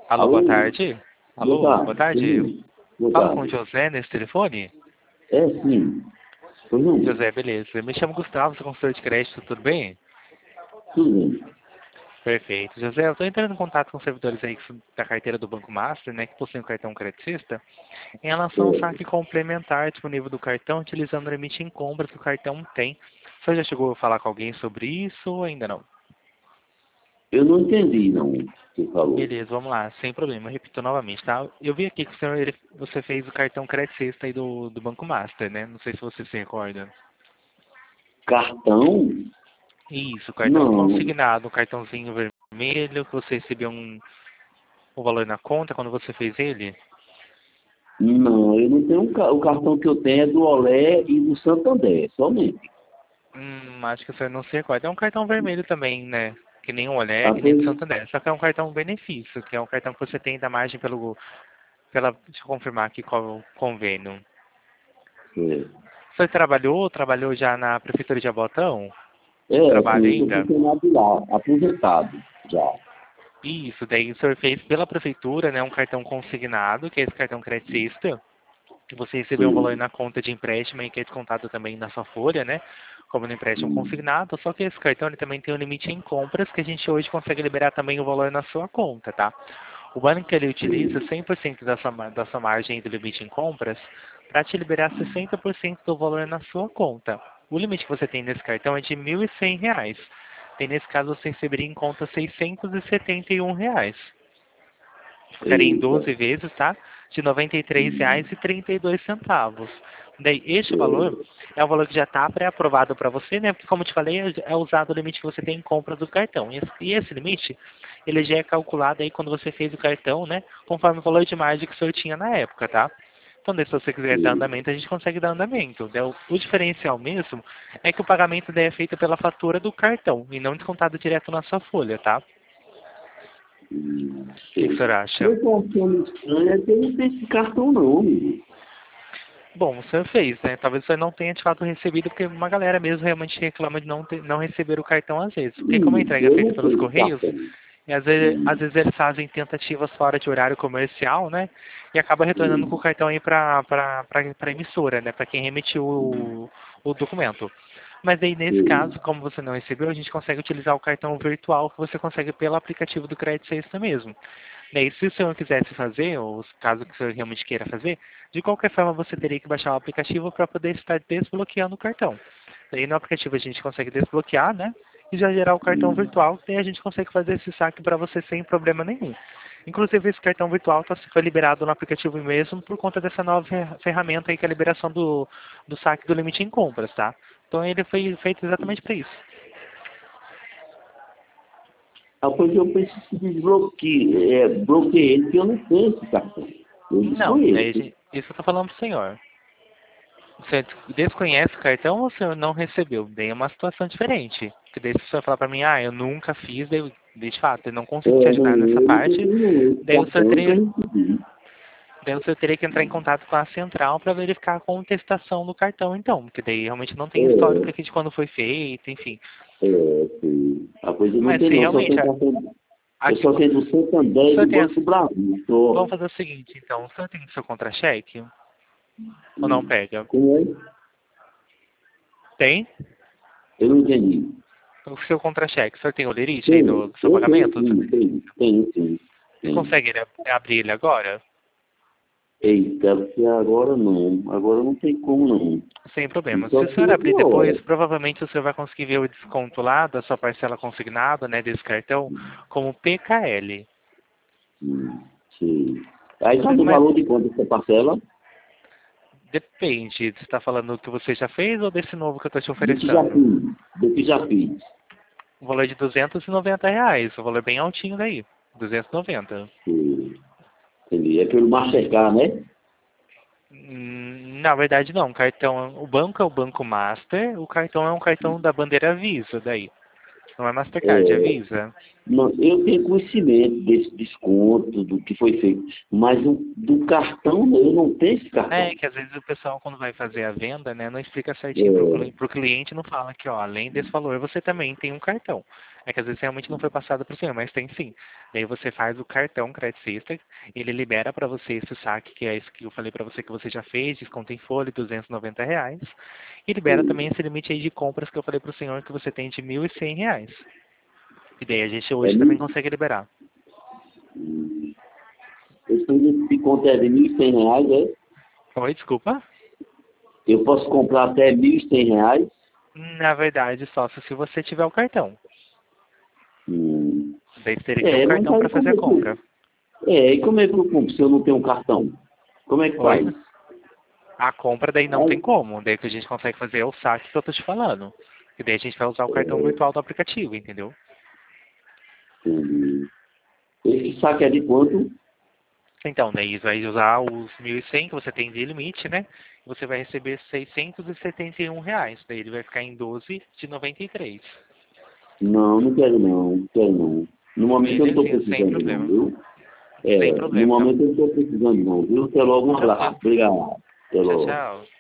Alô, boa Alô? tarde. Boa Alô, boa tarde. tarde. Sim. Boa Falo com o tarde. José nesse telefone? É, sim. Pois não. José, beleza. Eu me chamo Gustavo, sou consultor de crédito, tudo bem? Tudo bem. Perfeito. José, eu estou entrando em contato com servidores aí da carteira do Banco Master, né, que possuem um cartão creditista, em relação ao É, saque complementar disponível do cartão, utilizando o limite em compras que o cartão tem. Você já chegou a falar com alguém sobre isso ou ainda não? eu não entendi, não, o que você falou. Beleza, vamos lá, sem problema. Eu repito novamente, tá? Eu vi aqui que o senhor, você fez o cartão creditista aí do Banco Master, né? Não sei se você se recorda. Cartão? Isso, cartão Não. consignado, um cartãozinho vermelho, que você recebeu um valor na conta quando você fez ele. Não, eu não tenho o cartão que eu tenho é do Olé e do Santander, somente. Acho que o senhor não se recorda. É um cartão vermelho também, né? Que nem o Olé Ah, e nem do pois, Santander. Só que é um cartão benefício, que é um cartão que você tem da margem deixa eu confirmar aqui qual é o convênio. é, O senhor trabalhou já na Prefeitura de Jabotão? sim, Trabalha eu estou ainda? funcionado lá, aposentado, já. Isso, daí o senhor fez pela prefeitura, né, um cartão consignado, que é esse cartão creditista, que você recebeu um valor Sim. na conta de empréstimo e que é descontado também na sua folha, né, como no empréstimo Hum, consignado, só que esse cartão ele também tem um limite em compras, que a gente hoje consegue liberar também o valor na sua conta, tá? O banco ele utiliza sim. 100% da sua margem do limite em compras para te liberar 60% do valor na sua conta. O limite que você tem nesse cartão é de R$ 1.100. Tem nesse caso você receberia em conta R$ 671. Ficaria em Eita. 12 vezes, tá? De R$ 93,32. Daí, este valor É, é o valor que já está pré-aprovado para você, né? Porque, como eu te falei, é usado o limite que você tem em compra do cartão. E esse limite, ele já é calculado aí quando você fez o cartão, né? Conforme o valor de margem que o senhor tinha na época, tá? Então, daí, se você quiser dar sim. andamento, a gente consegue dar andamento. Daí, o diferencial mesmo é que o pagamento daí é feito pela fatura do cartão e não descontado direto na sua folha, tá? O que o Sei. senhor acha? Eu tô achando estranho é que eu não tenho esse cartão não, amigo. Bom, o senhor fez, né? Talvez o senhor não tenha de fato recebido, porque uma galera mesmo realmente reclama de não receber o cartão às vezes. Porque como a entrega é Eu feita não pelos tenho esse Correios, cartão. e às Hum, vezes eles fazem tentativas fora de horário comercial, né? E acaba retornando com o hum, cartão aí para emissora, né? Para quem remitiu o documento. Mas aí, nesse caso, hum, como você não recebeu, a gente consegue utilizar o cartão virtual que você consegue pelo aplicativo do Crédito Sexta mesmo. Daí, se o senhor quisesse fazer, ou caso que o senhor realmente queira fazer, de qualquer forma você teria que baixar o aplicativo para poder estar desbloqueando o cartão. Daí no aplicativo a gente consegue desbloquear, né? E já gerar o cartão hum. virtual, daí a gente consegue fazer esse saque para você sem problema nenhum. Inclusive esse cartão virtual foi liberado no aplicativo mesmo por conta dessa nova ferramenta aí que é a liberação do saque do limite em compras, tá? Então ele foi feito exatamente para isso. Ah, pois eu preciso que bloqueie ele, porque eu não tenho esse cartão. Eu Não, daí desconheço. isso eu tô falando pro senhor. Você desconhece o cartão ou o senhor não recebeu? Daí é uma situação diferente. Porque daí se o senhor falar pra mim, eu nunca fiz, daí de fato eu não consigo te ajudar nessa Eu não parte, tenho esse daí o senhor cartão, eu teria, tenho que pedir. daí o senhor teria que entrar em contato com a central para verificar a contestação do cartão, então. Porque daí realmente não tem histórico É, aqui de quando foi feito, enfim. sim. Ah, pois eu não Mas tenho se não, só realmente, tenho cartão. Eu aqui, só tenho do o Santander e senhor do tem, Banco do Brasil. Só. vamos fazer o seguinte, então, o senhor tem o seu contra-cheque ou não Hum. pega? Como é? Tem? Eu não entendi. O seu contra-cheque, o senhor tem o lerite aí Tenho, do seu eu tenho pagamento? sim, tenho sim, Você tenho. consegue abrir ele agora? Eita, porque agora não tem como não. Sem E problema. Se só o se senhor abrir outra depois, hora. provavelmente o senhor vai conseguir ver o desconto lá da sua parcela consignada, né, desse cartão, como PKL. Sim. Aí tá no Mas valor de quanto essa parcela? depende, você está falando do que você já fez ou desse novo que eu estou te Do que já oferecendo? fiz, do que já fiz. O valor de R$ 290, o valor bem altinho daí. 290. Sim. Entendi. É pelo Mastercard, né? Na verdade não, o banco é o Banco Master, o cartão é um cartão da bandeira Visa daí. Não é Mastercard, é É, Visa. Não, eu tenho conhecimento desse desconto, do que foi feito, mas do cartão, eu não tenho esse cartão. É, que às vezes o pessoal, quando vai fazer a venda, né, não explica certinho É, pro cliente, não fala que, ó, além desse valor, você também tem um cartão. É que às vezes realmente não foi passado para o senhor, mas tem sim. Daí você faz o cartão Credicista, ele libera para você esse saque, que é isso que eu falei para você que você já fez, desconto em folha, R$ 290, e libera também esse limite aí de compras que eu falei para o senhor que você tem de R$ 1.100. E daí a gente é, hoje também consegue liberar. esse conto é de R$ 1.100, é? Oi, desculpa? Eu posso comprar até R$ 1.100? Na verdade, só se você tiver o cartão. Hum. Daí você teria que ter um É, mas cartão aí para fazer a compra. e como é que eu compro se eu não tenho um cartão? Como é que Oi? faz? A compra daí não tem Aí, como. Daí o que a gente consegue fazer é o saque que eu tô te falando. E daí a gente vai usar o cartão virtual do aplicativo, entendeu? hum, esse saque é de quanto? Então, daí vai usar os 1.100 que você tem de limite, né? E você vai receber R$ 671. Daí ele vai ficar em 12 de 93. Não, não quero não, não quero não. No momento eu não estou Belezinha, sem precisando não, problema. viu? Sem No problema, então. momento eu não estou precisando não, viu? Até logo, um abraço. Tranquilo. Obrigado. Até Tchau, logo. tchau.